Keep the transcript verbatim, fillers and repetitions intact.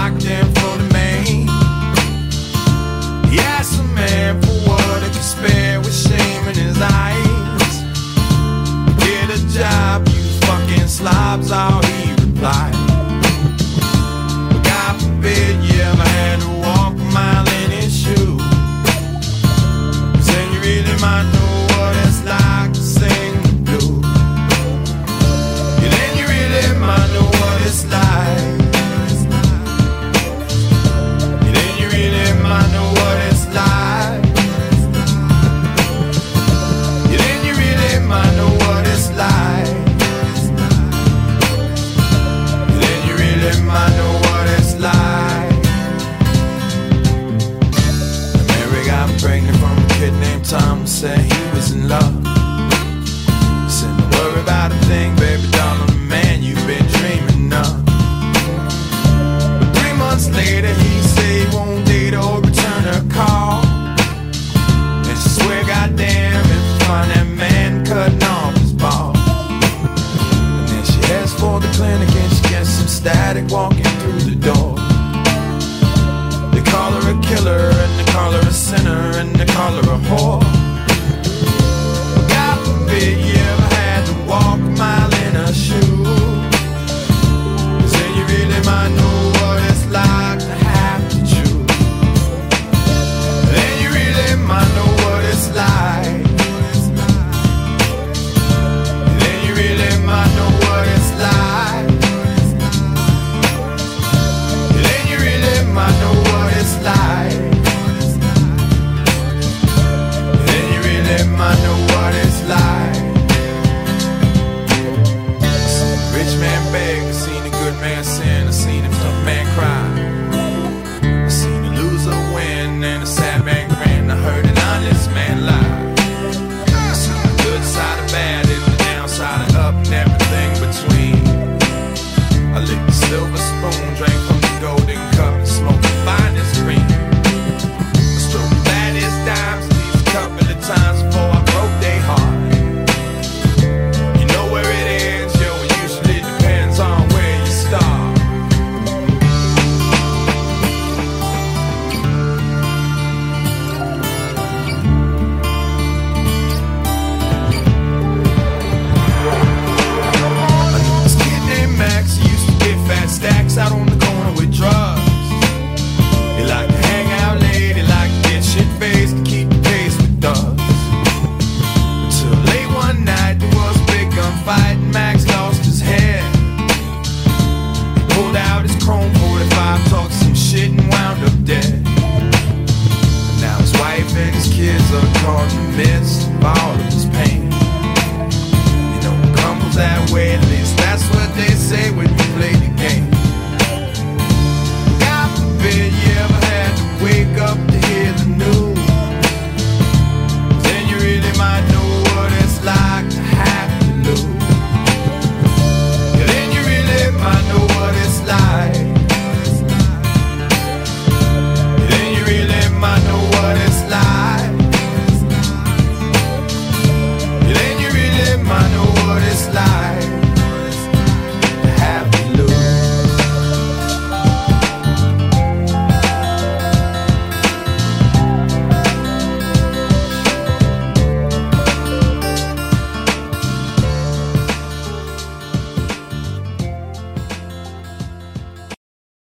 locked in for the main. He asked the man for what he could spare with shame in his eyes. Get a job, you fucking slobs, all he replied. But God forbid you ever had to walk a mile in his shoes. Then you really might know what it's like to sing the blues. Yeah, then you really might know what it's like. Yeah, then you really might know what it's like. Yeah, then you really might know what it's like. Yeah, then you really might know what it's like. Mary got pregnant from a kid named Tom, said he was in love. Said don't worry about a thing, baby doll, I'm the man you've been dreaming of. But three months later he